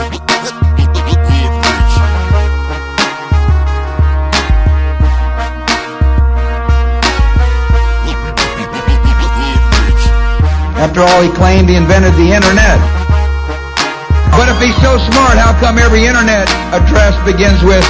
After all, he claimed he invented the internet. But if he's so smart, how come every internet address begins with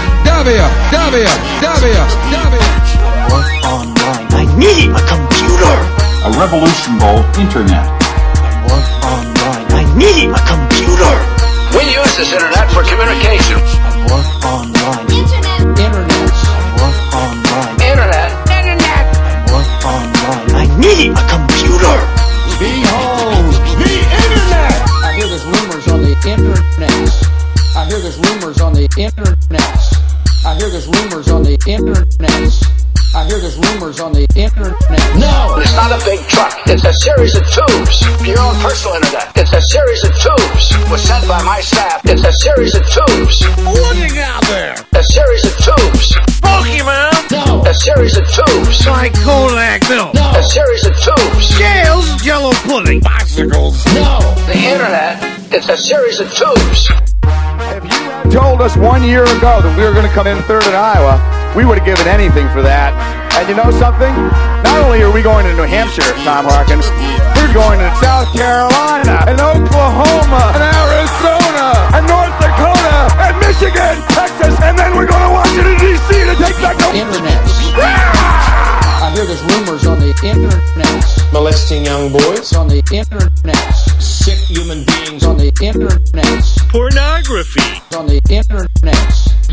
www? Work online. I need a computer. A revolutionable internet. Work online. I need a computer. We use this internet for communication. Work online. Internet. Work online. Internet. Work online. I need a computer. Behold, the internet! I hear there's rumors on the internet. I hear there's rumors on the internet. I hear there's rumors on the internet. I hear there's rumors on the internet. No! It's not a big truck. It's a series of tubes. Your own personal internet. It's a series of tubes. Was sent by my staff. It's a series of tubes. Looking out there! A series of tubes. Pokemon! No! A series of tubes. Like Kodak milk! No! A series of tubes. Scales, Jello pudding! Bicycles! No! The internet. It's a series of tubes. If you had told us 1 year ago that we were going to come in third in Iowa, we would have given anything for that. And you know something? Not only are we going to New Hampshire, Tom Harkins, we're going to South Carolina, and Oklahoma, and Arizona, and North Dakota, and Michigan, Texas, and then we're going to Washington, D.C. to take back the Internet. I hear there's rumors on the internet. Molesting young boys. On the internet. Sick human beings. On the internet. Pornography! On the internet.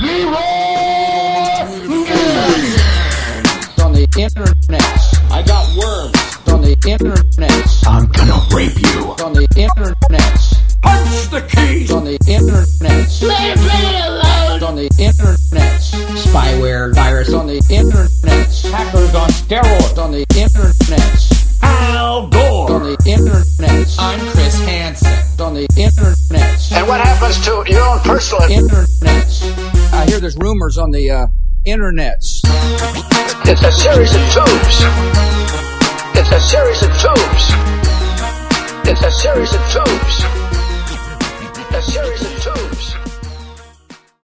On the internet. I got worms. On the internet. I'm gonna rape you. On the internet. Punch the keys! On the internet. Leave me alone! On the internet. Spyware, virus. On the internet. Hackers on steroids. On the internet. Al Gore! On the internet. I'm Chris Hansen. On the internet. And what happens to your own personal Internet. I hear there's rumors on the internets. It's a series of tubes. It's a series of tubes. It's a series of tubes. A series of